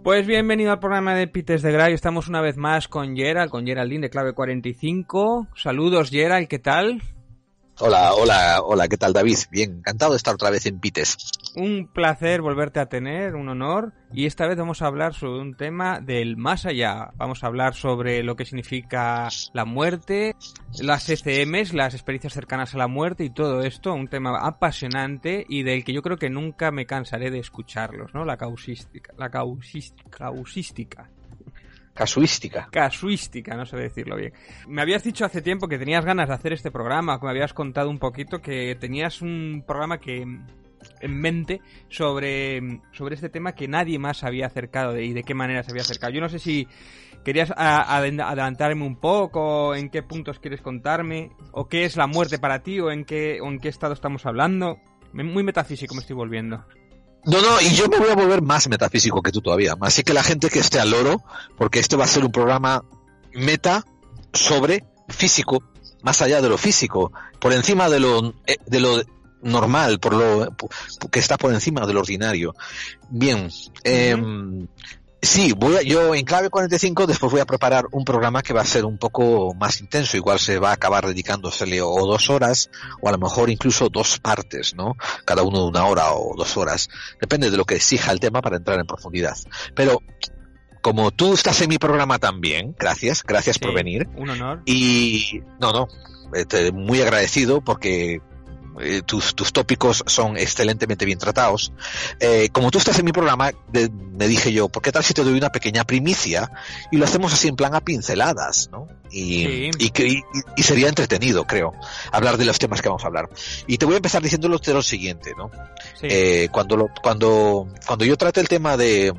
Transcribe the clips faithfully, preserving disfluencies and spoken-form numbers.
Pues bienvenido al programa de Pites de Gray. Estamos una vez más con Gerald, con Geraldine de Clave cuarenta y cinco. Saludos, Gerald, ¿qué tal? Hola, hola, hola, ¿qué tal, David? Bien, encantado de estar otra vez en Pites. Un placer volverte a tener, un honor. Y esta vez vamos a hablar sobre un tema del más allá. Vamos a hablar sobre lo que significa la muerte, las E C Ms, las experiencias cercanas a la muerte y todo esto. Un tema apasionante y del que yo creo que nunca me cansaré de escucharlos, ¿no? La causística, la causística, causística. Casuística. Casuística, no sé decirlo bien. Me habías dicho hace tiempo que tenías ganas de hacer este programa, que me habías contado un poquito que tenías un programa que en mente sobre, sobre este tema que nadie más había acercado de, y de qué manera se había acercado. Yo no sé si querías a, a, adelantarme un poco, en qué puntos quieres contarme, o qué es la muerte para ti, o en qué, o en qué estado estamos hablando. Muy metafísico me estoy volviendo. No, no, y yo me voy a volver más metafísico que tú todavía. Así que la gente que esté al loro, porque este va a ser un programa meta sobre físico, más allá de lo físico, por encima de lo de lo normal, por lo que está por encima de lo ordinario. Bien, eh, uh-huh. Sí, voy a, yo en Clave cuarenta y cinco después voy a preparar un programa que va a ser un poco más intenso, igual se va a acabar dedicándosele o dos horas o a lo mejor incluso dos partes, ¿no? Cada uno de una hora o dos horas, depende de lo que exija el tema para entrar en profundidad. Pero como tú estás en mi programa también, gracias, gracias sí, por venir. Un honor. Y no, no, este, muy agradecido porque Eh, tus, tus tópicos son excelentemente bien tratados. Eh, como tú estás en mi programa, de, me dije yo, ¿por qué tal si te doy una pequeña primicia y lo hacemos así en plan a pinceladas, ¿no? Y, sí. y, y, y sería entretenido, creo, hablar de los temas que vamos a hablar. Y te voy a empezar diciéndolo de lo siguiente, ¿no? Sí. Eh, cuando, lo, cuando, cuando yo trate el tema de,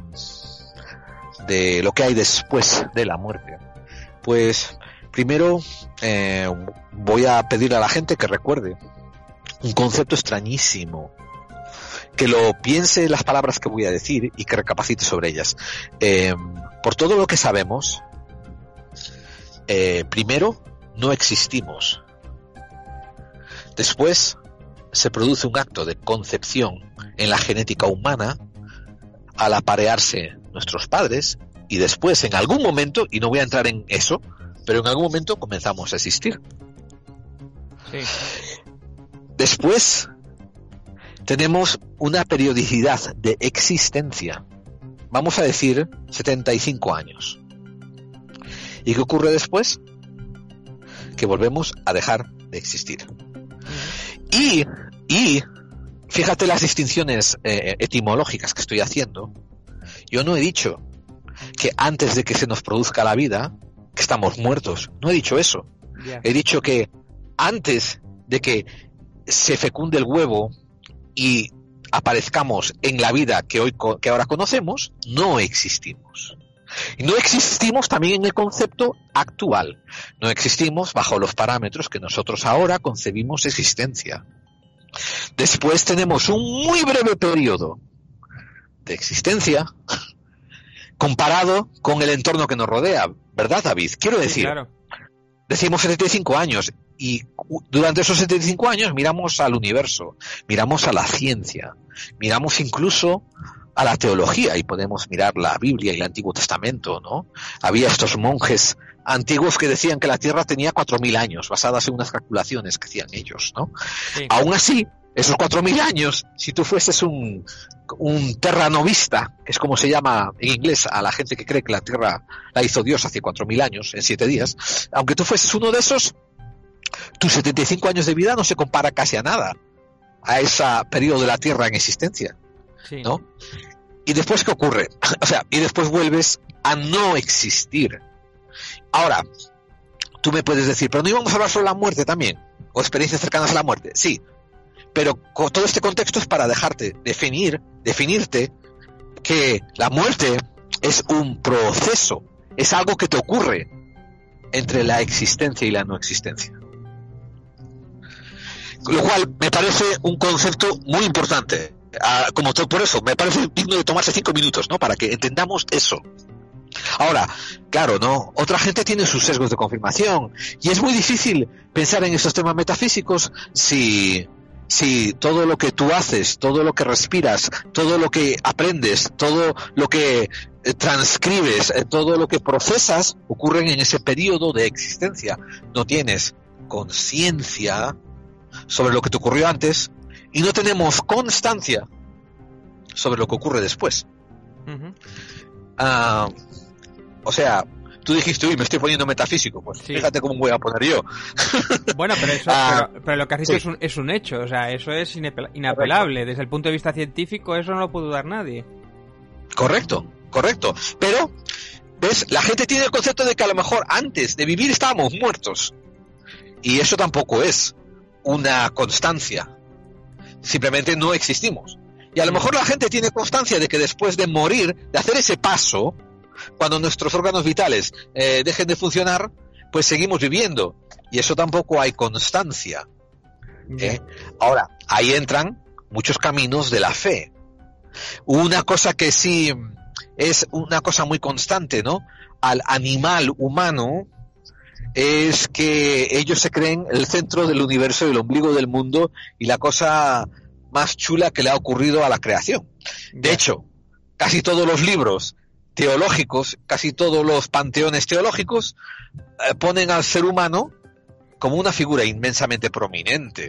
de lo que hay después de la muerte, pues primero eh, voy a pedirle a la gente que recuerde un concepto extrañísimo, que lo piense en las palabras que voy a decir y que recapacite sobre ellas. Eh, por todo lo que sabemos, eh, primero, no existimos. Después, se produce un acto de concepción en la genética humana al aparearse nuestros padres y después, en algún momento, y no voy a entrar en eso, pero en algún momento comenzamos a existir. Sí. Después tenemos una periodicidad de existencia, vamos a decir setenta y cinco años. ¿Y qué ocurre después? Que volvemos a dejar de existir. Y, y fíjate las distinciones eh, etimológicas que estoy haciendo. Yo no he dicho que antes de que se nos produzca la vida, que estamos muertos. No he dicho eso. Yeah. He dicho que antes de que se fecunde el huevo y aparezcamos en la vida que hoy que ahora conocemos, no existimos. Y no existimos también en el concepto actual. No existimos bajo los parámetros que nosotros ahora concebimos existencia. Después tenemos un muy breve periodo de existencia comparado con el entorno que nos rodea, ¿verdad, David? Quiero decir, sí, claro. Decimos setenta y cinco años y durante esos setenta y cinco años miramos al universo, miramos a la ciencia, miramos incluso a la teología y podemos mirar la Biblia y el Antiguo Testamento, ¿no? Había estos monjes antiguos que decían que la Tierra tenía cuatro mil años, basadas en unas calculaciones que hacían ellos, ¿no? Sí. Aún así, esos cuatro mil años, si tú fueses un, un terranovista, que es como se llama en inglés a la gente que cree que la Tierra la hizo Dios hace cuatro mil años, en siete días, aunque tú fueses uno de esos, tus setenta y cinco años de vida no se compara casi a nada a ese periodo de la Tierra en existencia, sí. ¿No? ¿Y después qué ocurre? O sea, y después vuelves a no existir. Ahora, tú me puedes decir, pero no íbamos a hablar sobre la muerte también, o experiencias cercanas a la muerte. Sí, pero todo este contexto es para dejarte definir, definirte que la muerte es un proceso, es algo que te ocurre entre la existencia y la no existencia. Lo cual me parece un concepto muy importante. Ah, como todo, por eso, me parece digno de tomarse cinco minutos, ¿no? Para que entendamos eso. Ahora, claro, ¿no? Otra gente tiene sus sesgos de confirmación y es muy difícil pensar en estos temas metafísicos si si todo lo que tú haces, todo lo que respiras, todo lo que aprendes, todo lo que eh, transcribes, eh, todo lo que procesas ocurren en ese periodo de existencia, no tienes conciencia sobre lo que te ocurrió antes y no tenemos constancia sobre lo que ocurre después. Uh-huh. Uh, o sea, tú dijiste, uy, me estoy poniendo metafísico, pues sí. Fíjate cómo voy a poner yo. Bueno, pero eso, uh, pero, pero lo que has dicho sí. es, un, es un hecho, o sea, eso es inapel- inapelable. Correcto. Desde el punto de vista científico, eso no lo puede dudar nadie. Correcto, correcto. Pero, ¿ves? La gente tiene el concepto de que a lo mejor antes de vivir estábamos muertos. Y eso tampoco es una constancia. Simplemente no existimos. Y a lo mejor la gente tiene constancia de que después de morir, de hacer ese paso, cuando nuestros órganos vitales eh, dejen de funcionar, pues seguimos viviendo. Y eso tampoco hay constancia. ¿eh? Ahora, ahí entran muchos caminos de la fe. Una cosa que sí es una cosa muy constante, ¿no? Al animal humano es que ellos se creen el centro del universo y el ombligo del mundo y la cosa más chula que le ha ocurrido a la creación. De hecho, casi todos los libros teológicos, casi todos los panteones teológicos eh, ponen al ser humano como una figura inmensamente prominente.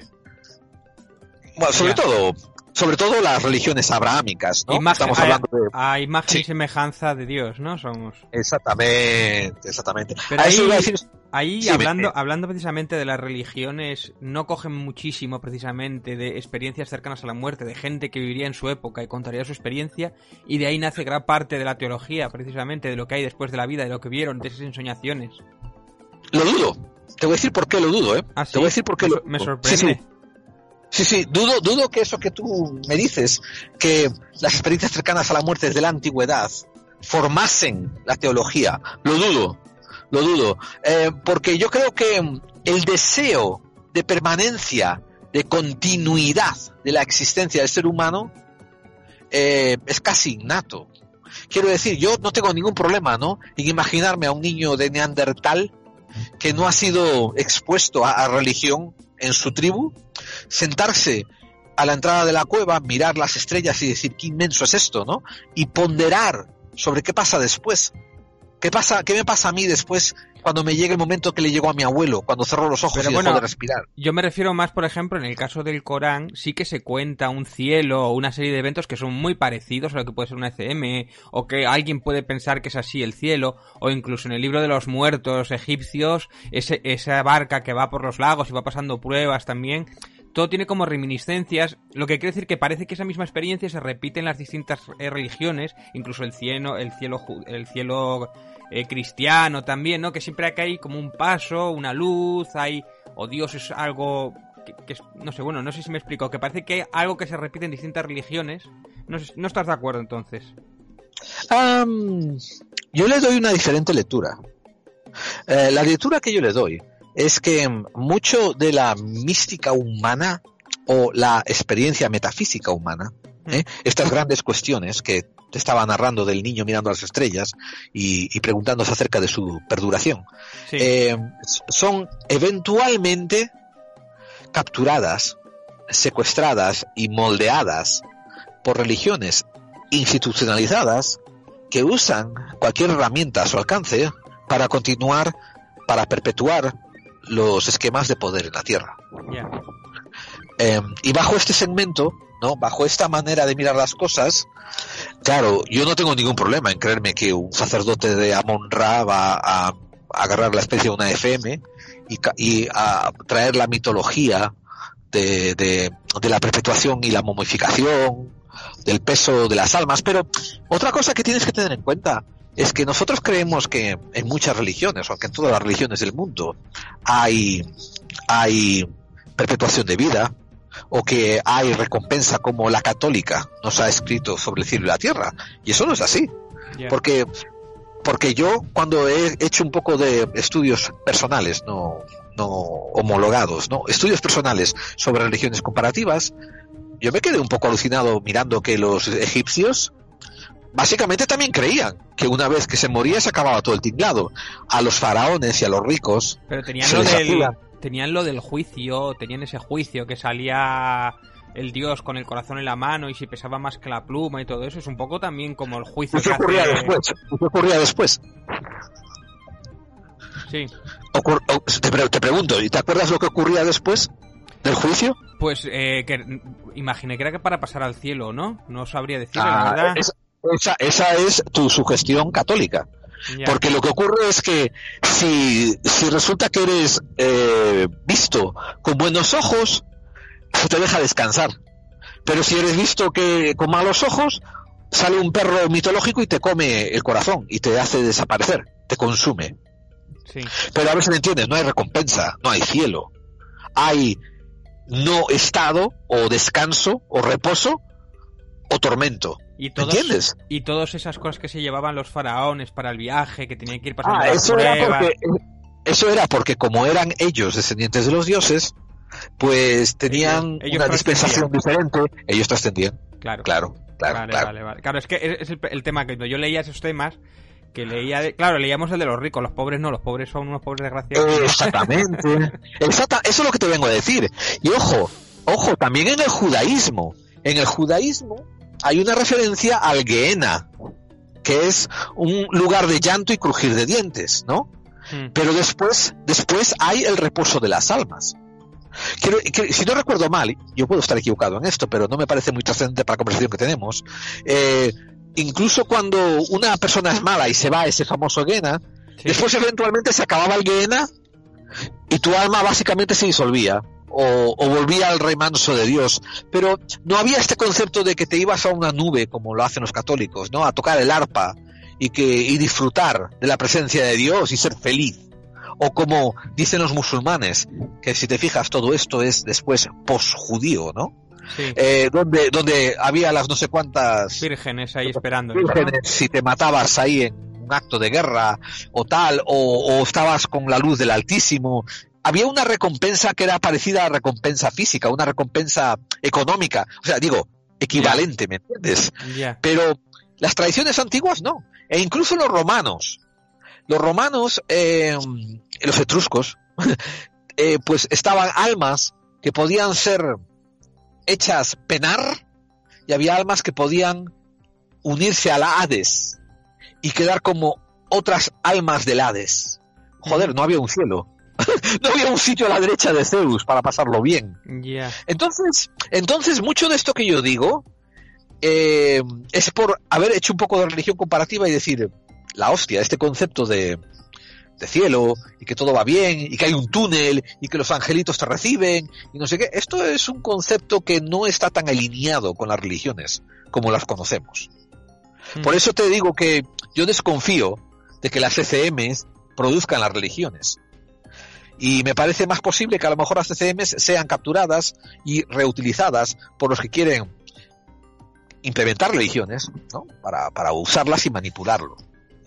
Bueno, sobre yeah. todo, sobre todo las religiones abrahámicas, ¿no? Imagen, Estamos hablando de a imagen sí. y semejanza de Dios, ¿no? Somos. Exactamente, exactamente. Pero a ahí, eso iba a decir... ahí sí, hablando, me... hablando precisamente de las religiones, no cogen muchísimo precisamente de experiencias cercanas a la muerte, de gente que viviría en su época y contaría su experiencia, y de ahí nace gran parte de la teología, precisamente, de lo que hay después de la vida, de lo que vieron, de esas ensoñaciones. Lo dudo. Te voy a decir por qué lo dudo, ¿eh? ¿Ah, sí? Te voy a decir por qué me, lo me sorprende. Sí, sí. Sí, sí, dudo, dudo que eso que tú me dices, que las experiencias cercanas a la muerte desde la antigüedad formasen la teología. Lo dudo, lo dudo. Eh, porque yo creo que el deseo de permanencia, de continuidad de la existencia del ser humano eh, es casi innato. Quiero decir, yo no tengo ningún problema, ¿no?, en imaginarme a un niño de Neandertal que no ha sido expuesto a, a religión en su tribu, sentarse a la entrada de la cueva, mirar las estrellas y decir qué inmenso es esto, ¿no? Y ponderar sobre qué pasa después. ¿Qué pasa? ¿Qué me pasa a mí después cuando me llegue el momento que le llegó a mi abuelo, cuando cerró los ojos Pero y bueno, dejó de respirar? Yo me refiero más, por ejemplo, en el caso del Corán, sí que se cuenta un cielo o una serie de eventos que son muy parecidos a lo que puede ser una E C M, o que alguien puede pensar que es así el cielo, o incluso en el libro de los muertos egipcios, ese, esa barca que va por los lagos y va pasando pruebas también. Todo tiene como reminiscencias, lo que quiere decir que parece que esa misma experiencia se repite en las distintas eh, religiones, incluso el cielo, el cielo, el cielo eh, cristiano también, ¿no? Que siempre acá hay como un paso, una luz, hay, o Dios es algo que, que no sé, bueno, no sé si me explico, que parece que hay algo que se repite en distintas religiones. No sé, ¿no estás de acuerdo entonces? Um, yo le doy una diferente lectura. Eh, la lectura que yo le doy es que mucho de la mística humana o la experiencia metafísica humana, ¿eh? estas grandes cuestiones que te estaba narrando del niño mirando a las estrellas y, y preguntándose acerca de su perduración, sí. eh, son eventualmente capturadas, secuestradas y moldeadas por religiones institucionalizadas que usan cualquier herramienta a su alcance para continuar, para perpetuar los esquemas de poder en la Tierra. Yeah. Eh, y bajo este segmento, ¿no?, bajo esta manera de mirar las cosas, claro, yo no tengo ningún problema en creerme que un sacerdote de Amon-Ra va a, a agarrar la especie de una F M y, y a traer la mitología de, de, de la perpetuación y la momificación, del peso de las almas. Pero otra cosa que tienes que tener en cuenta es que nosotros creemos que en muchas religiones, o que en todas las religiones del mundo, hay, hay perpetuación de vida, o que hay recompensa como la católica nos ha escrito sobre el cielo y la tierra. Y eso no es así. Yeah. Porque, porque yo, cuando he hecho un poco de estudios personales, no, no homologados, ¿no?, estudios personales sobre religiones comparativas, yo me quedé un poco alucinado mirando que los egipcios básicamente también creían que una vez que se moría se acababa todo el tinglado. A los faraones y a los ricos pero tenían lo del, tenían lo del juicio, tenían ese juicio que salía el dios con el corazón en la mano y si pesaba más que la pluma y todo eso. Es un poco también como el juicio ¿Qué que ocurría hace... después? ¿Qué ocurría después? Sí. Ocur- o- te, pre- te pregunto, ¿y te acuerdas lo que ocurría después del juicio? Pues eh, que imaginé que era que para pasar al cielo, ¿no? No sabría decirlo, Ah, la verdad. es- esa, esa es tu sugestión católica. Ya. Porque lo que ocurre es que si, si resulta que eres eh, visto con buenos ojos, se te deja descansar. Pero si eres visto que con malos ojos, sale un perro mitológico y te come el corazón y te hace desaparecer, te consume. Sí. Pero a ver si me entiendes, no hay recompensa, no hay cielo. Hay no estado o descanso o reposo o tormento. Y todos, ¿Entiendes? Y todas esas cosas que se llevaban los faraones para el viaje, que tenían que ir pasando Ah, las eso era pruebas. porque eso era porque como eran ellos descendientes de los dioses, pues tenían Ellos- ellos una dispensación diferente, ellos trascendían. Claro. Claro, claro, vale, claro. vale, vale. Claro, es que es es el, el tema que cuando yo leía esos temas, que leía, de- claro, leíamos el de los ricos, los pobres no, los pobres son unos pobres desgraciados. Eh, exactamente. Exacta, eso es lo que te vengo a decir. Y ojo, ojo, también en el judaísmo. En el judaísmo hay una referencia al Gehenna, que es un lugar de llanto y crujir de dientes, ¿no? Hmm. Pero después, después hay el reposo de las almas. Quiero, que, si no recuerdo mal, yo puedo estar equivocado en esto, pero no me parece muy trascendente para la conversación que tenemos. Eh, incluso cuando una persona es mala y se va a ese famoso Gehenna, Sí. después eventualmente se acababa el Gehenna y tu alma básicamente se disolvía o, o volvía al rey manso de Dios. Pero no había este concepto de que te ibas a una nube como lo hacen los católicos, ¿no? A tocar el arpa y que y disfrutar de la presencia de Dios y ser feliz. O como dicen los musulmanes, que si te fijas todo esto es después post-judío, ¿no? Sí. Eh, donde, donde había las no sé cuántas Vírgenes ahí esperando. vírgenes si te matabas ahí en un acto de guerra o tal, o, o estabas con la luz del Altísimo. Había una recompensa que era parecida a la recompensa física, una recompensa económica, o sea, digo, equivalente, ¿me entiendes? Ya. Pero las tradiciones antiguas no, e incluso los romanos. Los romanos, eh, los etruscos, eh, pues estaban almas que podían ser hechas penar y había almas que podían unirse a la Hades y quedar como otras almas del Hades. Joder, no había un cielo. No había un sitio a la derecha de Zeus para pasarlo bien. Ya. Entonces, entonces mucho de esto que yo digo eh, es por haber hecho un poco de religión comparativa y decir, la hostia, este concepto de, de cielo y que todo va bien y que hay un túnel y que los angelitos te reciben y no sé qué, esto es un concepto que no está tan alineado con las religiones como las conocemos. Hmm. Por eso te digo que yo desconfío de que las C C Ms produzcan las religiones. Y me parece más posible que a lo mejor las C C Ms sean capturadas y reutilizadas por los que quieren implementar religiones, ¿no? Para, para usarlas y manipularlo.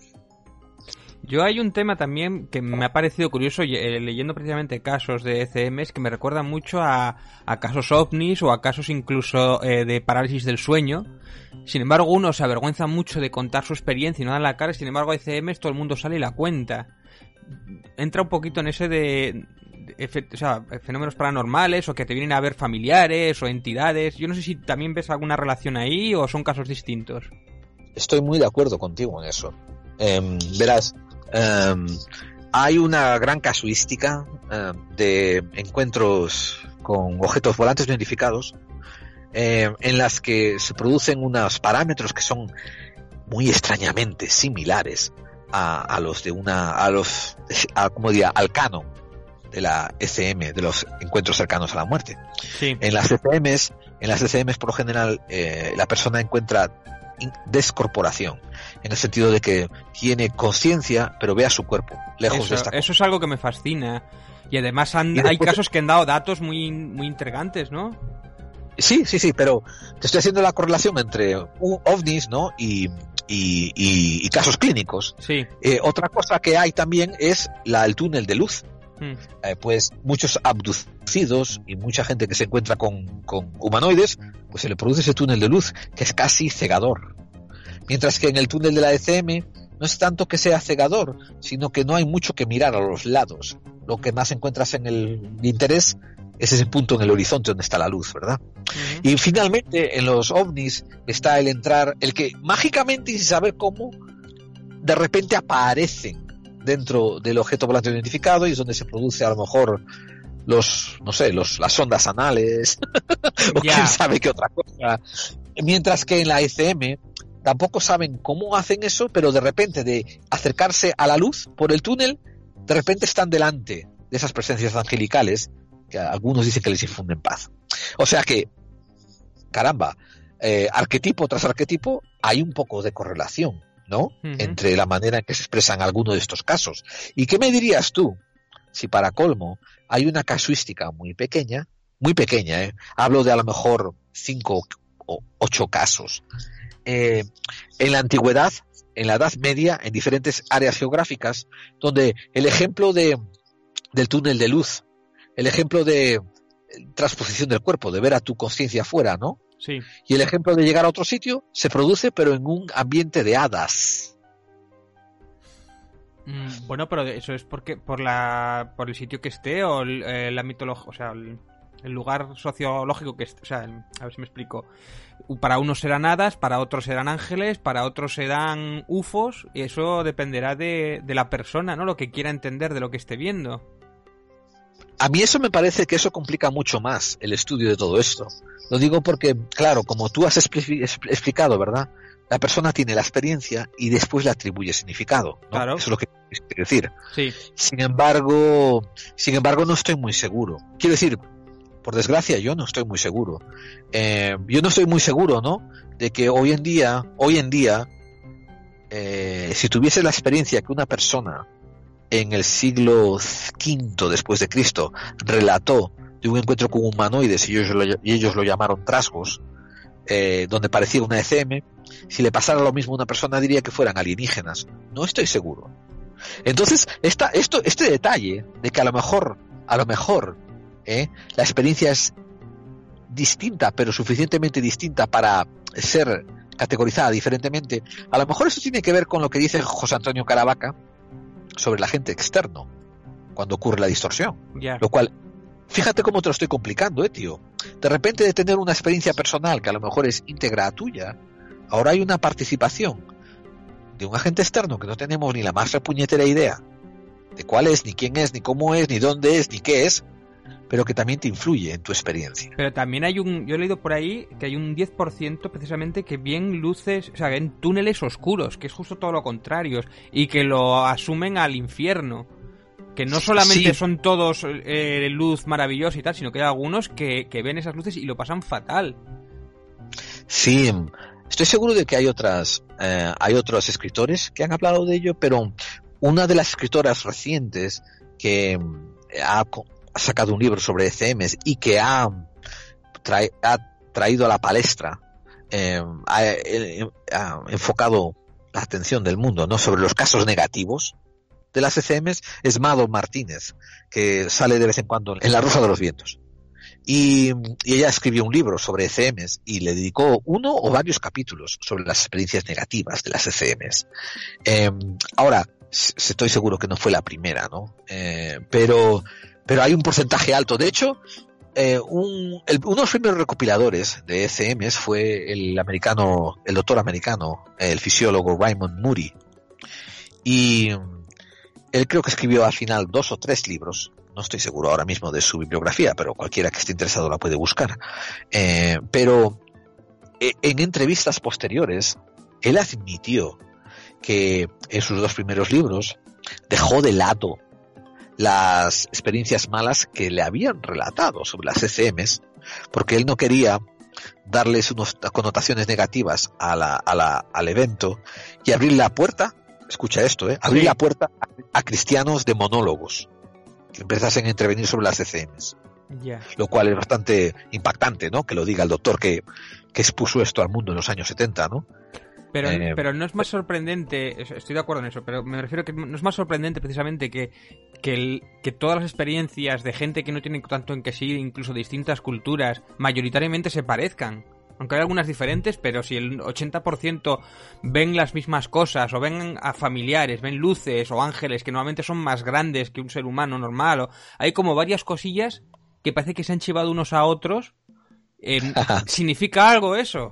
Yo hay un tema también que me ha parecido curioso eh, leyendo precisamente casos de E C Ms que me recuerdan mucho a, a casos ovnis o a casos incluso eh, de parálisis del sueño. Sin embargo, uno se avergüenza mucho de contar su experiencia y no da la cara. Sin embargo, hay E C Ms, todo el mundo sale y la cuenta. Entra un poquito en ese de, de efe, o sea, fenómenos paranormales o que te vienen a ver familiares o entidades. Yo no sé si también ves alguna relación ahí o son casos distintos. Estoy muy de acuerdo contigo en eso. Eh, verás, eh, hay una gran casuística eh, de encuentros con objetos volantes no identificados eh, en las que se producen unos parámetros que son muy extrañamente similares a, a los de una, a los, a, como diría, al canon de la E C M, de los encuentros cercanos a la muerte. Sí. En las E C Ms, en las E C Ms por lo general, eh, la persona encuentra descorporación, en el sentido de que tiene conciencia, pero ve a su cuerpo, lejos eso, de esta. Eso es algo que me fascina. Y además han, y después, hay casos que han dado datos muy, muy intrigantes, ¿no? Sí, sí, sí, pero te estoy haciendo la correlación entre ovnis, ¿no? Y, y, y, y casos clínicos. Sí. Eh, otra cosa que hay también es la, el túnel de luz. Hmm. Eh, pues muchos abducidos y mucha gente que se encuentra con, con humanoides, pues se le produce ese túnel de luz que es casi cegador. Mientras que en el túnel de la E C M no es tanto que sea cegador, sino que no hay mucho que mirar a los lados. lo que más encuentras en el interés es ese punto en el horizonte donde está la luz, ¿verdad? Uh-huh. Y finalmente en los ovnis está el entrar, el que mágicamente, sin saber cómo, de repente aparecen dentro del objeto volante no identificado, y es donde se produce a lo mejor los, no sé, los, las ondas anales o yeah. quién sabe qué otra cosa. Mientras que en la E C M tampoco saben cómo hacen eso, pero de repente de acercarse a la luz por el túnel, de repente están delante de esas presencias angelicales que algunos dicen que les infunden paz. O sea que, caramba, eh, arquetipo tras arquetipo hay un poco de correlación, ¿no? Uh-huh. Entre la manera en que se expresan algunos de estos casos. ¿Y qué me dirías tú si para colmo hay una casuística muy pequeña, muy pequeña, ¿eh? Hablo de a lo mejor cinco o ocho casos, eh, en la antigüedad, en la Edad Media, en diferentes áreas geográficas, donde el ejemplo de del túnel de luz, el ejemplo de transposición del cuerpo, de ver a tu conciencia afuera, ¿no? Sí. Y el ejemplo de llegar a otro sitio se produce, pero en un ambiente de hadas. Mm, bueno, pero eso es porque por la por el sitio que esté o el, eh, la mitología, o sea, el, el lugar sociológico que esté, o sea, el, a ver si me explico. Para unos serán hadas, para otros serán ángeles, para otros serán U F Os, y eso dependerá de, de la persona, ¿no? Lo que quiera entender de lo que esté viendo. A mí eso me parece que eso complica mucho más el estudio de todo esto. Lo digo porque, claro, como tú has expli- explicado, ¿verdad? La persona tiene la experiencia y después le atribuye significado, ¿no? Claro. Eso es lo que quiero decir. Sí. Sin embargo, sin embargo, no estoy muy seguro. Quiero decir, por desgracia, yo no estoy muy seguro. Eh, yo no estoy muy seguro, ¿no? De que hoy en día, hoy en día, eh, si tuviese la experiencia que una persona en el siglo quinto después de Cristo relató de un encuentro con humanoides y ellos lo, y ellos lo llamaron trasgos, eh, donde parecía una E C M, si le pasara lo mismo a una persona diría que fueran alienígenas. No estoy seguro. Entonces, esta, esto, este detalle de que a lo mejor, a lo mejor, eh, la experiencia es distinta, pero suficientemente distinta para ser categorizada diferentemente, a lo mejor eso tiene que ver con lo que dice José Antonio Caravaca sobre el agente externo cuando ocurre la distorsión, yeah. Lo cual, fíjate cómo te lo estoy complicando, eh, tío. De repente de tener una experiencia personal que a lo mejor es íntegra a tuya, ahora hay una participación de un agente externo que no tenemos ni la más repuñetera idea de cuál es, ni quién es, ni cómo es, ni dónde es, ni qué es, pero que también te influye en tu experiencia. Pero también hay un, yo he leído por ahí que hay un diez por ciento precisamente que ven luces, o sea, ven túneles oscuros, que es justo todo lo contrario, y que lo asumen al infierno. Que no solamente sí. son todos eh, luz maravillosa y tal, sino que hay algunos que, que ven esas luces y lo pasan fatal. Sí, estoy seguro de que hay otras, eh, hay otros escritores que han hablado de ello, pero una de las escritoras recientes que ha ha sacado un libro sobre E C Ms y que ha, trae, ha traído a la palestra, eh, ha, ha enfocado la atención del mundo, ¿no?, sobre los casos negativos de las E C Ms, es Mado Martínez, que sale de vez en cuando en La Rosa de los Vientos. Y, y ella escribió un libro sobre E C Ms y le dedicó uno o varios capítulos sobre las experiencias negativas de las E C Ms. Eh, ahora, estoy seguro que no fue la primera, ¿no? Eh, pero... Pero hay un porcentaje alto. De hecho, eh, un, el, uno de los primeros recopiladores de E C Ms fue el americano, el doctor americano, el fisiólogo Raymond Moody. Y él creo que escribió al final dos o tres libros. No estoy seguro ahora mismo de su bibliografía, pero cualquiera que esté interesado la puede buscar. Eh, pero eh, en entrevistas posteriores, él admitió que en sus dos primeros libros dejó de lado las experiencias malas que le habían relatado sobre las E C Ms, porque él no quería darles unas connotaciones negativas a la, a la, al evento y abrir la puerta, escucha esto, ¿eh? abrir sí. la puerta a, a cristianos de monólogos que empezasen a intervenir sobre las E C Ms. Yeah. Lo cual es bastante impactante, ¿no?, que lo diga el doctor que, que expuso esto al mundo en los años setenta, ¿no? Pero, eh, pero no es más sorprendente, estoy de acuerdo en eso, pero me refiero que no es más sorprendente precisamente que, que, el, que todas las experiencias de gente que no tiene tanto en que sí, incluso de distintas culturas, mayoritariamente se parezcan. Aunque hay algunas diferentes, pero si el ochenta por ciento ven las mismas cosas, o ven a familiares, ven luces o ángeles que normalmente son más grandes que un ser humano normal, o hay como varias cosillas que parece que se han chivado unos a otros. Eh, ¿Significa algo eso?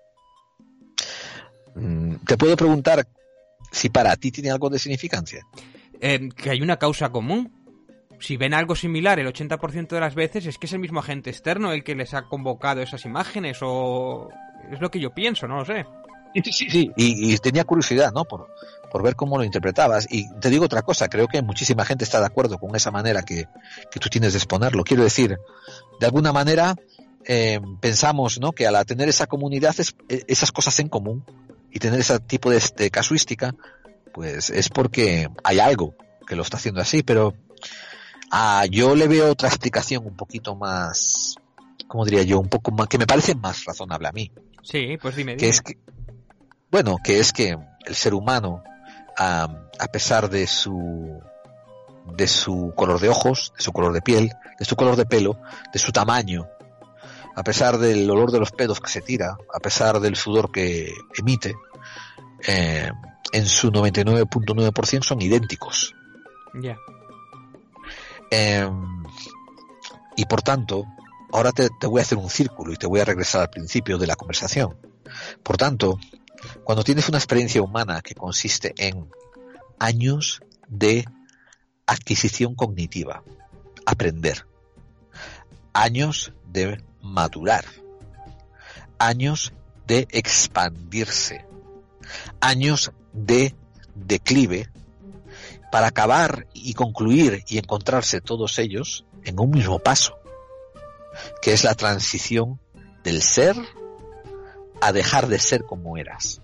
Te puedo preguntar si para ti tiene algo de significancia. Eh, que hay una causa común. Si ven algo similar el ochenta por ciento de las veces, es que es el mismo agente externo el que les ha convocado esas imágenes, o es lo que yo pienso, no lo sé. Sí, sí, sí, y, y tenía curiosidad, ¿no? Por, por ver cómo lo interpretabas. Y te digo otra cosa, creo que muchísima gente está de acuerdo con esa manera que, que tú tienes de exponerlo. Quiero decir, de alguna manera eh, pensamos, ¿no?, que al tener esa comunidad, es, esas cosas en común, y tener ese tipo de, de casuística, pues es porque hay algo que lo está haciendo así, pero ah, yo le veo otra explicación un poquito más, ¿cómo diría yo? Un poco más, que me parece más razonable a mí. Sí, pues dime, dime. Que es que, bueno, que es que el ser humano, a, a pesar de su de su color de ojos, de su color de piel, de su color de pelo, de su tamaño, a pesar del olor de los pedos que se tira, a pesar del sudor que emite, eh, en su noventa y nueve punto nueve por ciento son idénticos. Ya. Yeah. Eh, y por tanto, ahora te, te voy a hacer un círculo y te voy a regresar al principio de la conversación. Por tanto, cuando tienes una experiencia humana que consiste en años de adquisición cognitiva, aprender, años de madurar, años de expandirse, años de declive, para acabar y concluir y encontrarse todos ellos en un mismo paso, que es la transición del ser a dejar de ser como eras.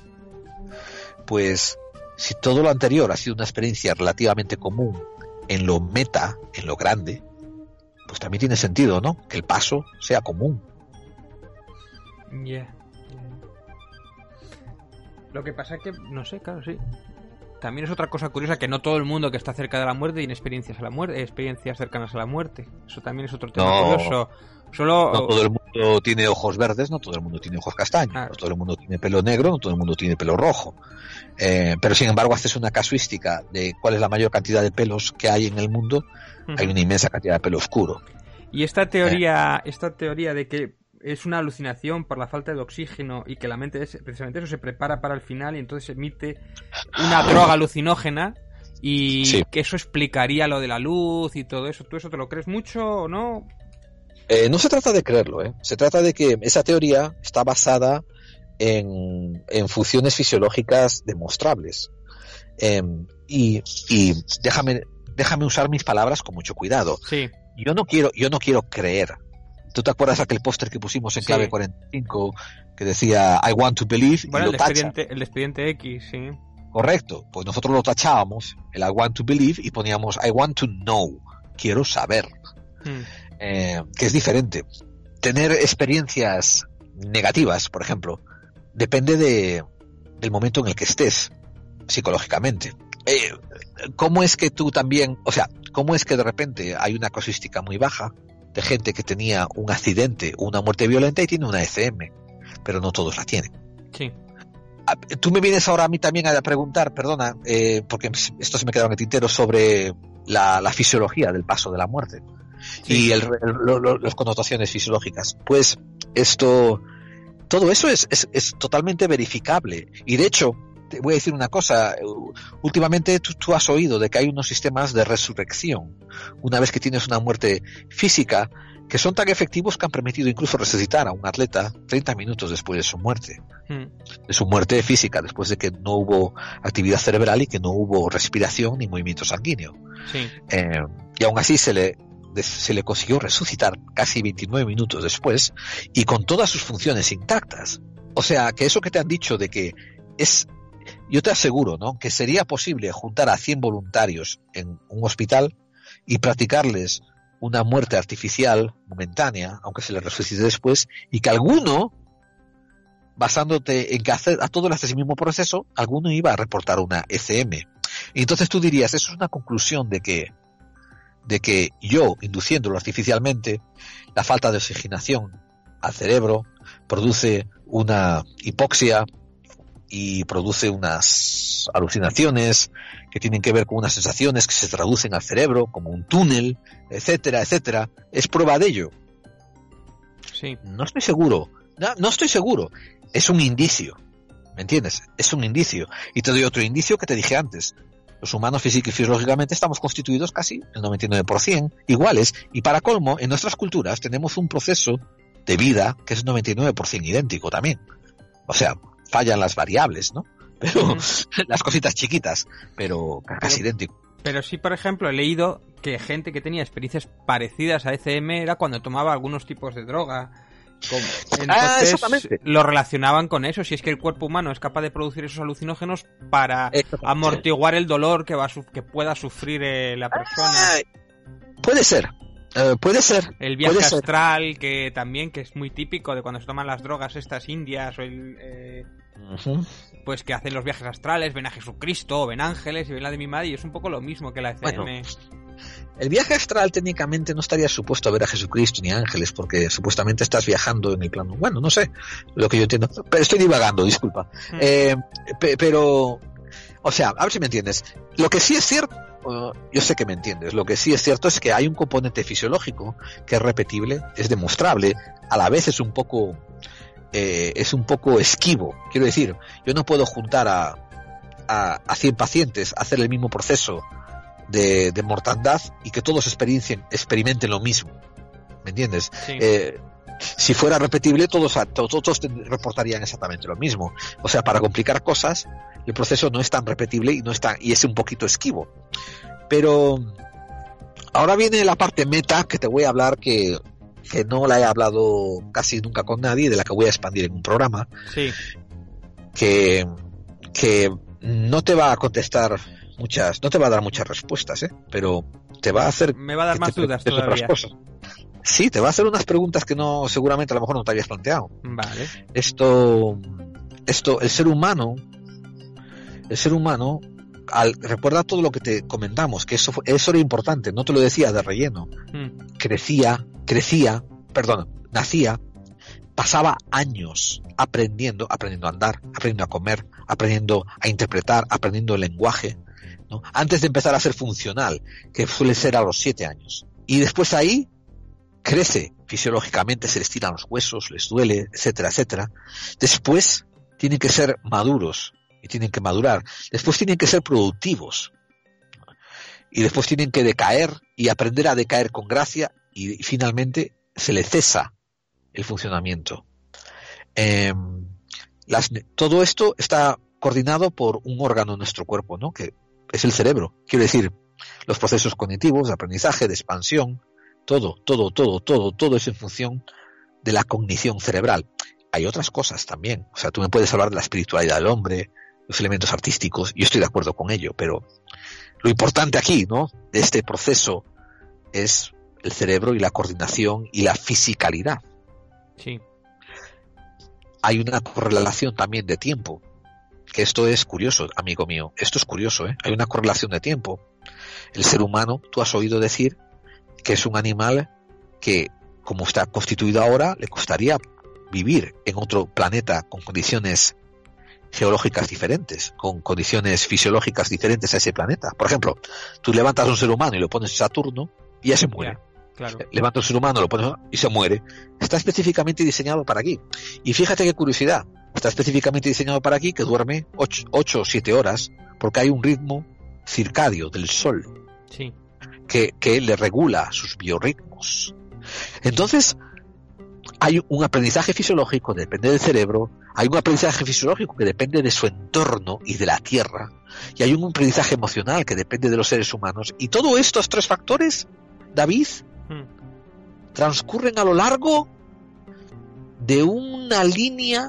Pues si todo lo anterior ha sido una experiencia relativamente común en lo meta, en lo grande, pues también tiene sentido, ¿no?, que el paso sea común. Ya. Yeah. Lo que pasa es que, no sé, claro, sí. También es otra cosa curiosa, que no todo el mundo que está cerca de la muerte tiene experiencias a la muerte, experiencias cercanas a la muerte. Eso también es otro tema no, curioso. Solo... No todo el mundo tiene ojos verdes, no todo el mundo tiene ojos castaños, ah. no todo el mundo tiene pelo negro, no todo el mundo tiene pelo rojo. Eh, pero sin embargo haces una casuística de cuál es la mayor cantidad de pelos que hay en el mundo, uh-huh. Hay una inmensa cantidad de pelo oscuro. Y esta teoría, eh. esta teoría de que es una alucinación por la falta de oxígeno y que la mente es precisamente eso, se prepara para el final y entonces emite una droga alucinógena y sí. que eso explicaría lo de la luz y todo eso. ¿Tú eso te lo crees mucho o no? Eh, no se trata de creerlo, ¿eh? Se trata de que esa teoría está basada en, en funciones fisiológicas demostrables. Eh, y y déjame, déjame usar mis palabras con mucho cuidado. Sí. Yo no quiero, yo no quiero creer. ¿Tú te acuerdas aquel póster que pusimos en sí. clave cuarenta y cinco que decía I want to believe? Bueno, y el, lo tacha. expediente, el expediente X, sí. Correcto, pues nosotros lo tachábamos, el I want to believe, y poníamos I want to know, quiero saber. Hmm. Eh, que es diferente. Tener experiencias negativas, por ejemplo, depende de, del momento en el que estés psicológicamente. Eh, ¿Cómo es que tú también, o sea, cómo es que de repente hay una casuística muy baja de gente que tenía un accidente o una muerte violenta y tiene una E C M, pero no todos la tienen? Sí. Tú me vienes ahora a mí también a preguntar, perdona, eh, porque esto se me quedó en el tintero, sobre la, la fisiología del paso de la muerte. Sí. Y el, el, lo, lo, las connotaciones fisiológicas. Pues esto, todo eso es, es, es totalmente verificable. Y de hecho, te voy a decir una cosa, últimamente tú, tú has oído de que hay unos sistemas de resurrección una vez que tienes una muerte física, que son tan efectivos que han permitido incluso resucitar a un atleta treinta minutos después de su muerte, mm. de su muerte física, después de que no hubo actividad cerebral y que no hubo respiración ni movimiento sanguíneo. Sí. Eh, y aún así se le, se le consiguió resucitar casi veintinueve minutos después y con todas sus funciones intactas. O sea, que eso que te han dicho de que es, yo te aseguro, ¿no?, que sería posible juntar a cien voluntarios en un hospital y practicarles una muerte artificial momentánea, aunque se le resucite después, y que alguno, basándote en que hacer, a todo le haces el mismo proceso, alguno iba a reportar una E C M. Y entonces tú dirías, eso es una conclusión de que, de que yo, induciéndolo artificialmente, la falta de oxigenación al cerebro, produce una hipoxia y produce unas alucinaciones que tienen que ver con unas sensaciones que se traducen al cerebro como un túnel, etcétera, etcétera. Es prueba de ello. Sí. No estoy seguro, no, no estoy seguro. Es un indicio, ¿me entiendes? Es un indicio. Y te doy otro indicio que te dije antes. Los humanos física y fisiológicamente estamos constituidos casi el noventa y nueve por ciento iguales. Y para colmo, en nuestras culturas tenemos un proceso de vida que es noventa y nueve por ciento idéntico también. O sea, fallan las variables, ¿no? Pero uh-huh. las cositas chiquitas, pero casi pero, idéntico. Pero sí, por ejemplo, he leído que gente que tenía experiencias parecidas a E C M era cuando tomaba algunos tipos de droga. Como, entonces ah, lo relacionaban con eso. Si es que el cuerpo humano es capaz de producir esos alucinógenos para amortiguar el dolor que va a su- que pueda sufrir eh, la persona. Ah, puede ser. Uh, puede ser. El viaje puede astral, ser. que también que es muy típico de cuando se toman las drogas estas indias o el, eh, uh-huh. pues que hacen los viajes astrales, ven a Jesucristo o ven ángeles y ven la de mi madre, y es un poco lo mismo que la E C M. Bueno, el viaje astral técnicamente no estaría supuesto a ver a Jesucristo ni ángeles, porque supuestamente estás viajando en el plano. Bueno, no sé lo que yo entiendo, pero estoy divagando, disculpa. Uh-huh. Eh, pe- pero, o sea, a ver si me entiendes. Lo que sí es cierto. Uh, yo sé que me entiendes. Lo que sí es cierto es que hay un componente fisiológico que es repetible, es demostrable, a la vez es un poco eh, es un poco esquivo. Quiero decir, yo no puedo juntar a a, a cien pacientes, hacer el mismo proceso de, de mortandad y que todos experiencien, experimenten lo mismo. ¿Me entiendes? Sí. Eh, si fuera repetible, todos, todos, todos reportarían exactamente lo mismo. O sea, para complicar cosas, el proceso no es tan repetible y no es tan, y es un poquito esquivo. Pero ahora viene la parte meta que te voy a hablar, que, que no la he hablado casi nunca con nadie, de la que voy a expandir en un programa. Sí. Que, que no te va a contestar muchas, no te va a dar muchas respuestas, ¿eh? Pero te va a hacer... Me va a dar más dudas todavía. Sí, te va a hacer unas preguntas que no, seguramente a lo mejor no te habías planteado. Vale. Esto, esto, el ser humano, el ser humano, al, recuerda todo lo que te comentamos, que eso, eso era importante, no te lo decía de relleno. Hmm. Crecía, crecía, perdón, nacía, pasaba años aprendiendo, aprendiendo a andar, aprendiendo a comer, aprendiendo a interpretar, aprendiendo el lenguaje, ¿no? Antes de empezar a ser funcional, que suele ser a los siete años. Y después ahí crece fisiológicamente, se les tiran los huesos, les duele, etcétera, etcétera. Después tienen que ser maduros y tienen que madurar. Después tienen que ser productivos. Y después tienen que decaer y aprender a decaer con gracia, y, y finalmente se les cesa el funcionamiento. Eh, las, todo esto está coordinado por un órgano en nuestro cuerpo, ¿no? Que es el cerebro. Quiero decir, los procesos cognitivos, de aprendizaje, de expansión, todo, todo, todo, todo, todo es en función de la cognición cerebral. Hay otras cosas también. O sea, tú me puedes hablar de la espiritualidad del hombre, los elementos artísticos, yo estoy de acuerdo con ello, pero lo importante aquí, ¿no?, de este proceso es el cerebro y la coordinación y la fisicalidad. Sí. Hay una correlación también de tiempo, que esto es curioso, amigo mío, esto es curioso, ¿eh? Hay una correlación de tiempo. El ser humano, tú has oído decir que es un animal que, como está constituido ahora, le costaría vivir en otro planeta con condiciones geológicas diferentes, con condiciones fisiológicas diferentes a ese planeta. Por ejemplo, tú levantas a un ser humano y lo pones en Saturno y ya se muere. Yeah. Claro. Levanta un ser humano, lo pones y se muere. Está específicamente diseñado para aquí. Y fíjate qué curiosidad, está específicamente diseñado para aquí, que duerme ocho o siete horas, porque hay un ritmo circadio del sol, sí, que, que le regula sus biorritmos. Entonces, hay un aprendizaje fisiológico que depende del cerebro, hay un aprendizaje fisiológico que depende de su entorno y de la Tierra, y hay un aprendizaje emocional que depende de los seres humanos. Y todos estos tres factores, David, hmm. transcurren a lo largo de una línea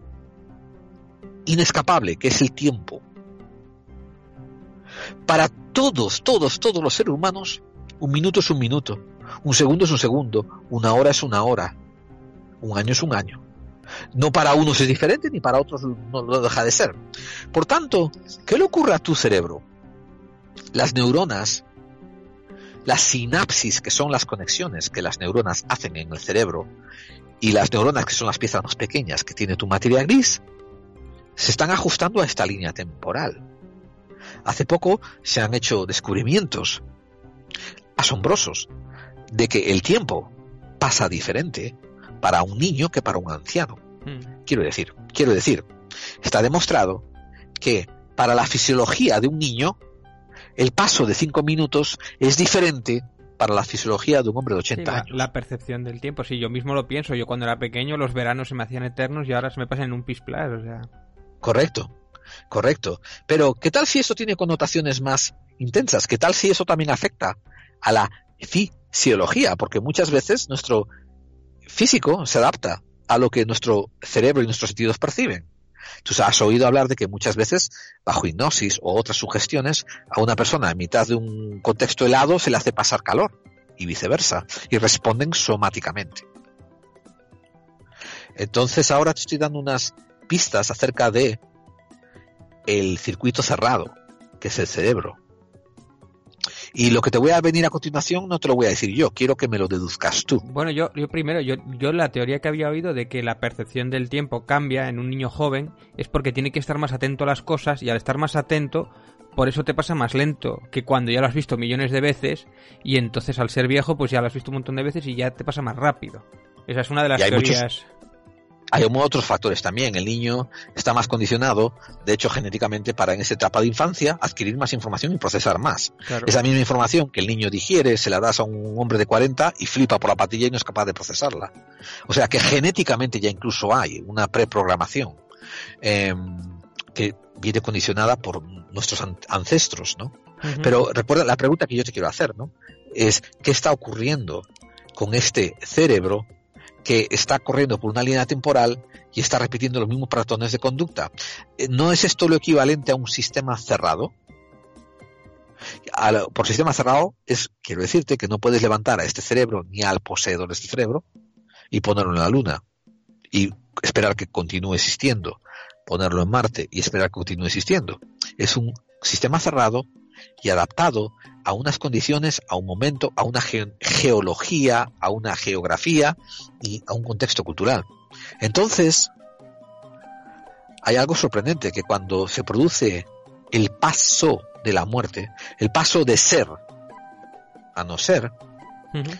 inescapable, que es el tiempo. Para todos, todos, todos los seres humanos, un minuto es un minuto, un segundo es un segundo, una hora es una hora, un año es un año. No para unos es diferente, ni para otros no lo deja de ser. Por tanto, ¿qué le ocurre a tu cerebro? Las neuronas, las sinapsis, que son las conexiones que las neuronas hacen en el cerebro, y las neuronas, que son las piezas más pequeñas que tiene tu materia gris, se están ajustando a esta línea temporal. Hace poco se han hecho descubrimientos asombrosos de que el tiempo pasa diferente para un niño que para un anciano. Mm. Quiero decir, quiero decir, está demostrado que para la fisiología de un niño el paso de cinco minutos es diferente para la fisiología de un hombre de ochenta sí, la, años. La percepción del tiempo, sí, yo mismo lo pienso. Yo cuando era pequeño los veranos se me hacían eternos y ahora se me pasan en un pisplas, o sea... Correcto, correcto. Pero, ¿qué tal si eso tiene connotaciones más intensas? ¿Qué tal si eso también afecta a la fisiología? Porque muchas veces nuestro físico se adapta a lo que nuestro cerebro y nuestros sentidos perciben. Tú has oído hablar de que muchas veces, bajo hipnosis o otras sugestiones, a una persona en mitad de un contexto helado se le hace pasar calor y viceversa, y responden somáticamente. Entonces ahora te estoy dando unas pistas acerca de el circuito cerrado, que es el cerebro. Y lo que te voy a venir a continuación no te lo voy a decir yo, quiero que me lo deduzcas tú. Bueno, yo, yo primero, yo, yo la teoría que había oído de que la percepción del tiempo cambia en un niño joven es porque tiene que estar más atento a las cosas, y al estar más atento, por eso te pasa más lento que cuando ya lo has visto millones de veces, y entonces al ser viejo pues ya lo has visto un montón de veces y ya te pasa más rápido. Esa es una de las hay teorías... Muchos... Hay otros factores también. El niño está más condicionado, de hecho, genéticamente, para en esa etapa de infancia adquirir más información y procesar más. Claro. Esa misma información que el niño digiere, se la das a un hombre de cuarenta y flipa por la patilla y no es capaz de procesarla. O sea que genéticamente ya incluso hay una preprogramación eh, que viene condicionada por nuestros ancestros, ¿no? Uh-huh. Pero recuerda, la pregunta que yo te quiero hacer, ¿no? Es, ¿qué está ocurriendo con este cerebro que está corriendo por una línea temporal y está repitiendo los mismos patrones de conducta? ¿No es esto lo equivalente a un sistema cerrado? Al, por sistema cerrado es, quiero decirte, que no puedes levantar a este cerebro ni al poseedor de este cerebro y ponerlo en la Luna y esperar que continúe existiendo, ponerlo en Marte y esperar que continúe existiendo. Es un sistema cerrado y adaptado a unas condiciones, a un momento, a una ge- geología, a una geografía y a un contexto cultural. Entonces, hay algo sorprendente, que cuando se produce el paso de la muerte, el paso de ser a no ser, uh-huh.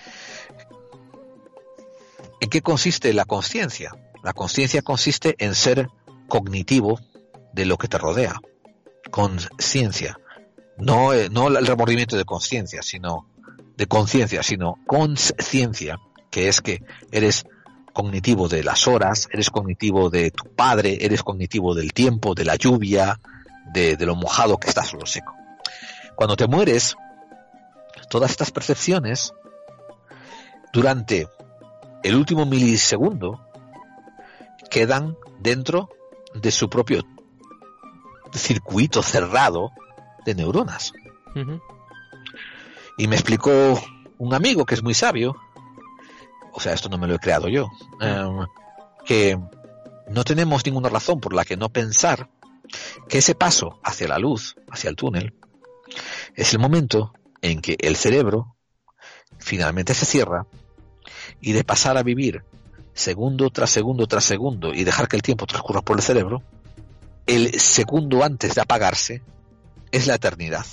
¿en qué consiste la consciencia? La consciencia consiste en ser cognitivo de lo que te rodea, conciencia. No, no el remordimiento de conciencia, sino de conciencia, sino conciencia, que es que eres cognitivo de las horas, eres cognitivo de tu padre, eres cognitivo del tiempo, de la lluvia, de, de lo mojado que está sobre lo seco. Cuando te mueres, todas estas percepciones, durante el último milisegundo, quedan dentro de su propio circuito cerrado de neuronas. Uh-huh. Y me explicó un amigo que es muy sabio, o sea, esto no me lo he creado yo, um, que no tenemos ninguna razón por la que no pensar que ese paso hacia la luz, hacia el túnel, es el momento en que el cerebro finalmente se cierra, y de pasar a vivir segundo tras segundo tras segundo y dejar que el tiempo transcurra por el cerebro, el segundo antes de apagarse es la eternidad.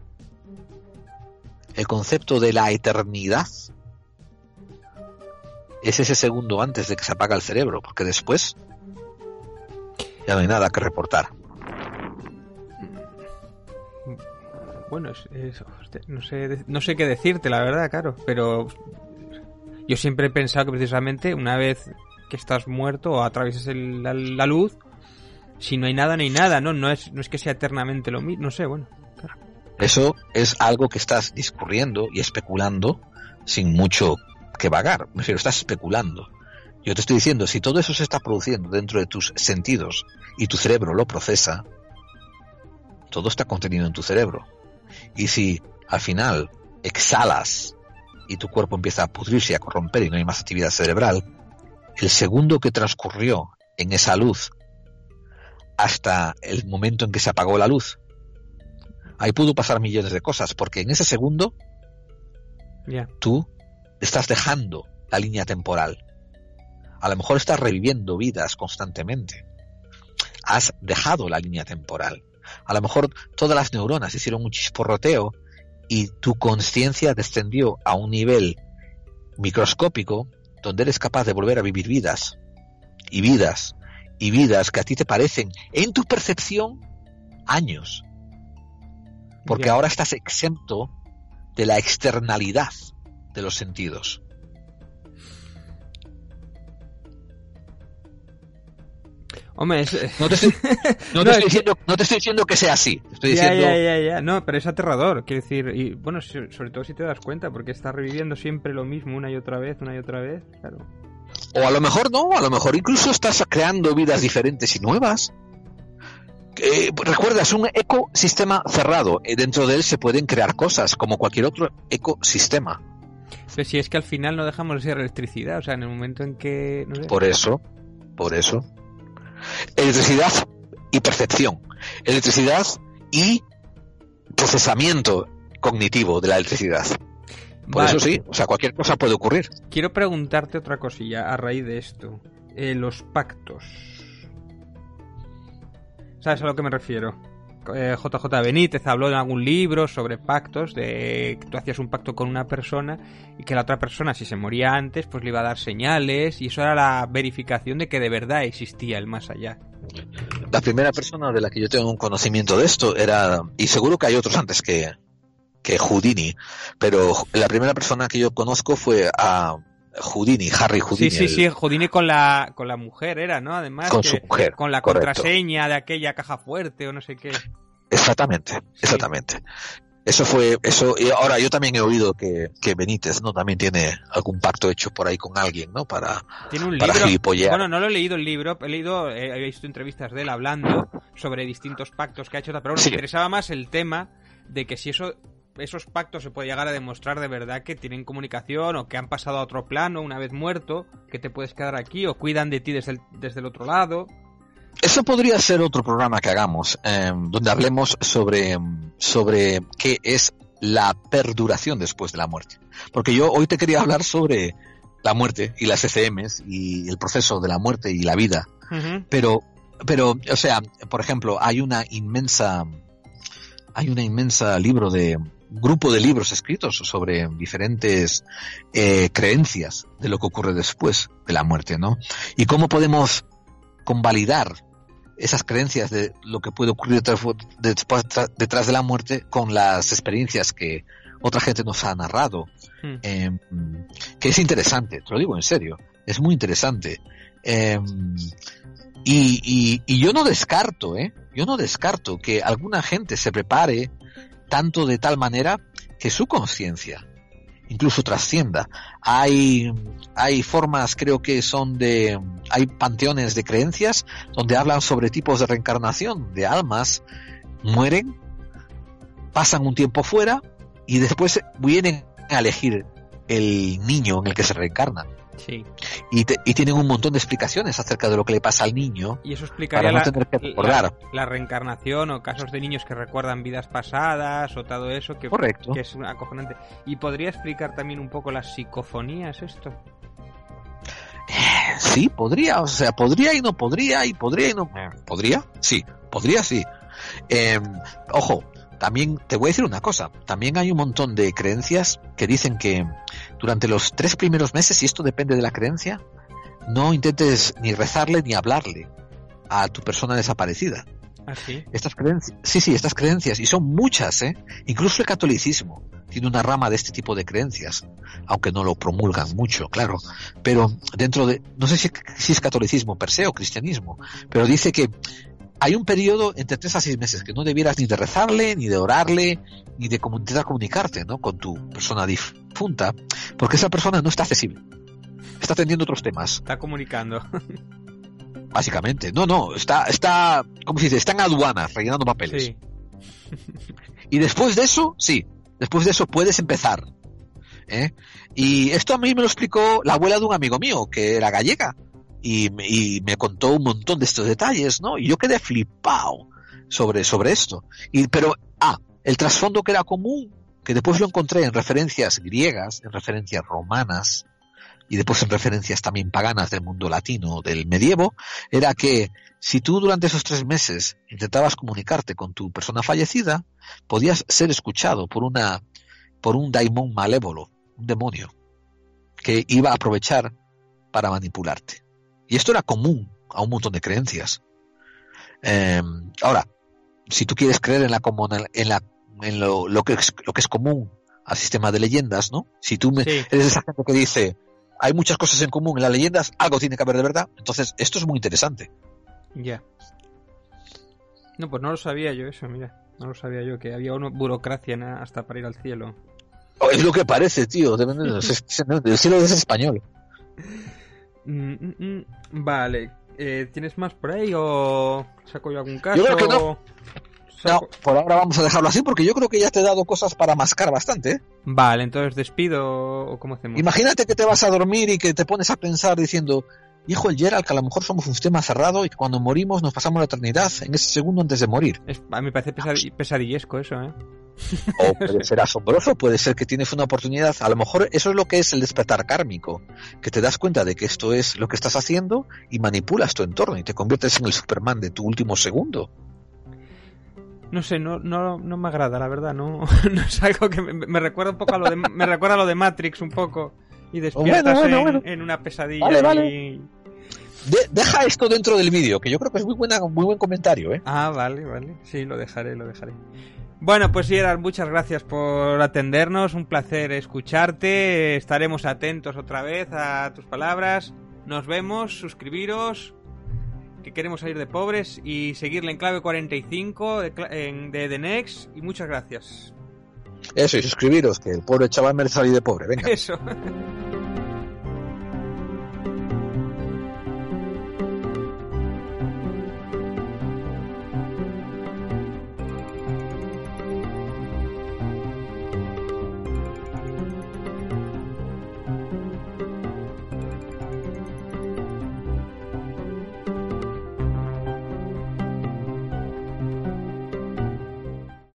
El concepto de la eternidad es ese segundo antes de que se apaga el cerebro, porque después ya no hay nada que reportar. Bueno, es, es, no sé, no sé qué decirte, la verdad, claro, pero yo siempre he pensado que precisamente una vez que estás muerto o atraviesas el, la, la luz, si no hay nada, no hay nada, ¿no? No es, no es que sea eternamente lo mismo, no sé, bueno, claro. Eso es algo que estás discurriendo y especulando sin mucho que vagar. Me refiero, estás especulando. Yo te estoy diciendo, si todo eso se está produciendo dentro de tus sentidos y tu cerebro lo procesa, todo está contenido en tu cerebro. Y si al final exhalas y tu cuerpo empieza a pudrirse y a corromper y no hay más actividad cerebral, el segundo que transcurrió en esa luz hasta el momento en que se apagó la luz, ahí pudo pasar millones de cosas, porque en ese segundo yeah. tú estás dejando la línea temporal. A lo mejor estás reviviendo vidas constantemente. Has dejado la línea temporal. A lo mejor todas las neuronas hicieron un chisporroteo y tu conciencia descendió a un nivel microscópico donde eres capaz de volver a vivir vidas y vidas y vidas que a ti te parecen, en tu percepción, años. Porque Bien. Ahora estás exento de la externalidad de los sentidos. Hombre, es... no, te estoy, no, te no, estoy diciendo, no te estoy diciendo que sea así. Estoy ya, diciendo... ya, ya, ya. No, pero es aterrador. Quiero decir, y bueno, sobre todo si te das cuenta, porque estás reviviendo siempre lo mismo una y otra vez, una y otra vez. Claro. O a lo mejor no, a lo mejor incluso estás creando vidas diferentes y nuevas. Eh, recuerda, es un ecosistema cerrado. Dentro de él se pueden crear cosas, como cualquier otro ecosistema. Pero si es que al final no dejamos de ser electricidad, o sea, en el momento en que... No sé. Por eso, por eso. Electricidad y percepción. Electricidad y procesamiento cognitivo de la electricidad. Por vale. Eso sí, o sea, cualquier cosa puede ocurrir. Quiero preguntarte otra cosilla a raíz de esto. Eh, los pactos. ¿Sabes a lo que me refiero? Eh, J J Benítez habló en algún libro sobre pactos, de que tú hacías un pacto con una persona y que la otra persona, si se moría antes, pues le iba a dar señales, y eso era la verificación de que de verdad existía el más allá. La primera persona de la que yo tengo un conocimiento de esto era, y seguro que hay otros antes que, que Houdini, pero la primera persona que yo conozco fue a Houdini, Harry Houdini. Sí, sí, sí, Houdini con la con la mujer era, ¿no? Además, con que, su mujer, con la correcto. Contraseña de aquella caja fuerte o no sé qué. Exactamente, exactamente. Sí. Eso fue, eso, y ahora yo también he oído que, que Benítez, ¿no? También tiene algún pacto hecho por ahí con alguien, ¿no? Para, ¿Tiene un para libro? gilipollear. Bueno, no lo he leído el libro, he leído, eh, he visto entrevistas de él hablando sobre distintos pactos que ha hecho, pero bueno, sí. Me interesaba más el tema de que si eso, esos pactos se puede llegar a demostrar de verdad que tienen comunicación o que han pasado a otro plano una vez muerto, que te puedes quedar aquí o cuidan de ti desde el, desde el otro lado. Eso podría ser otro programa que hagamos, eh, donde hablemos sobre, sobre qué es la perduración después de la muerte. Porque yo hoy te quería hablar sobre la muerte y las E C Ms y el proceso de la muerte y la vida. Uh-huh. Pero, pero, o sea, por ejemplo, hay una inmensa, hay una inmensa libro de, grupo de libros escritos sobre diferentes eh, creencias de lo que ocurre después de la muerte, ¿no? Y cómo podemos convalidar esas creencias de lo que puede ocurrir detrás, detrás de la muerte con las experiencias que otra gente nos ha narrado, hmm. eh, que es interesante, te lo digo en serio, es muy interesante. Eh, y, y, y yo no descarto, ¿eh? Yo no descarto que alguna gente se prepare tanto de tal manera que su conciencia incluso trascienda. Hay, hay formas, creo que son de, hay panteones de creencias donde hablan sobre tipos de reencarnación, de almas, mueren, pasan un tiempo fuera y después vienen a elegir el niño en el que se reencarnan. Sí. Y, te, y tienen un montón de explicaciones acerca de lo que le pasa al niño. Y eso explicaría para no la, tener que recordar. La, la reencarnación o casos de niños que recuerdan vidas pasadas o todo eso que, Correcto. que es acojonante. ¿Y podría explicar también un poco las psicofonías esto? Sí, podría, o sea, podría y no podría y podría y no podría, sí, podría sí. Eh, ojo, también te voy a decir una cosa, también hay un montón de creencias que dicen que durante los tres primeros meses, y esto depende de la creencia, no intentes ni rezarle ni hablarle a tu persona desaparecida. ¿Ah, sí? Estas creencias, sí, sí, estas creencias, y son muchas, ¿eh? Incluso el catolicismo tiene una rama de este tipo de creencias, aunque no lo promulgan mucho, claro, pero dentro de, no sé si, si es catolicismo per se o cristianismo, pero dice que hay un periodo entre tres a seis meses que no debieras ni de rezarle, ni de orarle, ni de intentar comunicarte, ¿no? Con tu persona difunta, porque esa persona no está accesible. Está atendiendo otros temas. Está comunicando. Básicamente. No, no, está, está, ¿cómo se dice? Está en aduanas, rellenando papeles. Sí. Y después de eso, sí, después de eso puedes empezar. ¿eh? Y esto a mí me lo explicó la abuela de un amigo mío, que era gallega. Y, y me contó un montón de estos detalles, ¿no? Y yo quedé flipado sobre, sobre esto. Y, pero, ah, el trasfondo que era común, que después lo encontré en referencias griegas, en referencias romanas, y después en referencias también paganas del mundo latino del medievo, era que si tú durante esos tres meses intentabas comunicarte con tu persona fallecida, podías ser escuchado por una por un daimon malévolo, un demonio, que iba a aprovechar para manipularte. Y esto era común a un montón de creencias. Eh, ahora, si tú quieres creer en la en la en lo, lo que es, lo que es común al sistema de leyendas, ¿no? Si tú me, sí. eres esa gente que dice hay muchas cosas en común en las leyendas, algo tiene que haber de verdad, entonces esto es muy interesante. Ya. Yeah. No, pues no lo sabía yo eso, mira. No lo sabía yo, que había una burocracia hasta para ir al cielo. Oh, es lo que parece, tío. El cielo es español. Mm, mm, mm. Vale. Eh, ¿Tienes más por ahí o saco yo algún caso? Yo creo que no. No, por ahora vamos a dejarlo así porque yo creo que ya te he dado cosas para mascar bastante, ¿eh? Vale, entonces despido o cómo hacemos. Imagínate que te vas a dormir y que te pones a pensar diciendo, hijo el Gerald, que a lo mejor somos un sistema cerrado y que cuando morimos nos pasamos la eternidad en ese segundo antes de morir. Es, a mí me parece pesad- pesadillesco eso, ¿eh? O puede ser asombroso, puede ser que tienes una oportunidad. A lo mejor eso es lo que es el despertar kármico, que te das cuenta de que esto es lo que estás haciendo y manipulas tu entorno y te conviertes en el Superman de tu último segundo. No sé, no, no, no me agrada, la verdad, no, no es algo que me, me recuerda un poco a lo de, me recuerda a lo de Matrix un poco y despiertas oh, bueno, bueno, en, bueno. en una pesadilla. Vale, vale. Y... De, deja esto dentro del vídeo, que yo creo que es muy buena, muy buen comentario, ¿eh? Ah, vale, vale, sí, lo dejaré, lo dejaré. Bueno, pues Gerald, muchas gracias por atendernos, un placer escucharte, estaremos atentos otra vez a tus palabras, nos vemos, suscribiros, que queremos salir de pobres y seguirle en clave cuarenta y cinco de, en, de The Next, y muchas gracias. Eso, y suscribiros, que el pobre chaval merece salir de pobre, venga. Eso.